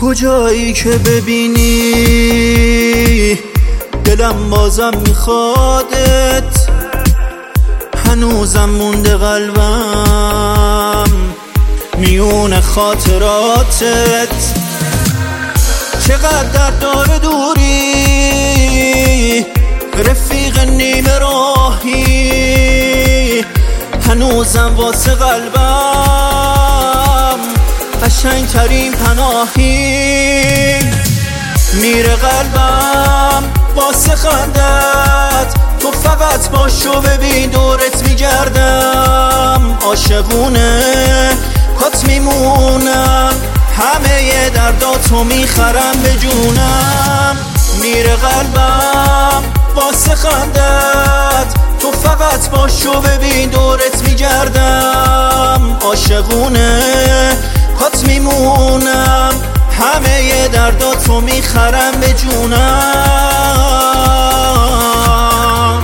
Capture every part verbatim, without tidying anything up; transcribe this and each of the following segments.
کجایی که ببینی دلم بازم میخوادت، هنوزم مونده قلبم میون خاطراتت. چقدر درد داره دوری، رفیق نیمه راهی، هنوزم واسه قلبم قشنگ ترین پناهی. میره قلبم واسه خندت، تو فقط باشو ببین دورت میگردم. عاشقونه کات میمونم، همه درداتو میخرم به جونم. میره قلبم واسه خندت، تو فقط باشو ببین دورت میگردم. عاشقونه کات میمونم، همه درداتو میخرم به جونم.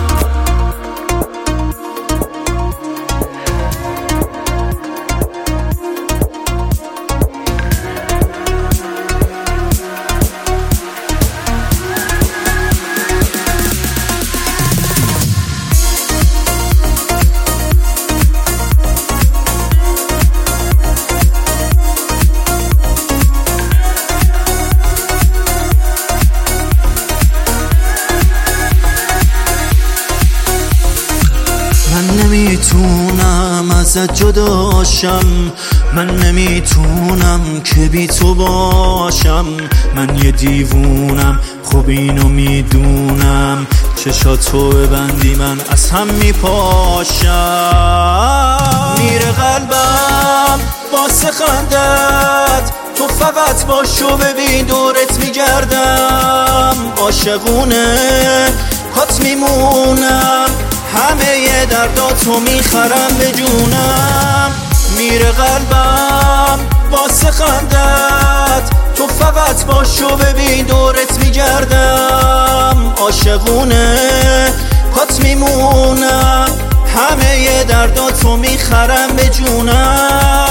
من نمیتونم ازت جداشم، من نمیتونم که بی تو باشم. من یه دیوونم خب اینو میدونم، چشاتو ببندی من از هم میپاشم. میره قلبم واسه خندت، تو فقط باشو ببین دورت میگردم. عاشقونه کات میمونم، همه درداتو میخرم به جونم. میره قلبم واسه خندت، تو فقط باشو ببین دورت میگردم. عاشقونه کات میمونم، همه درداتو میخرم به جونم.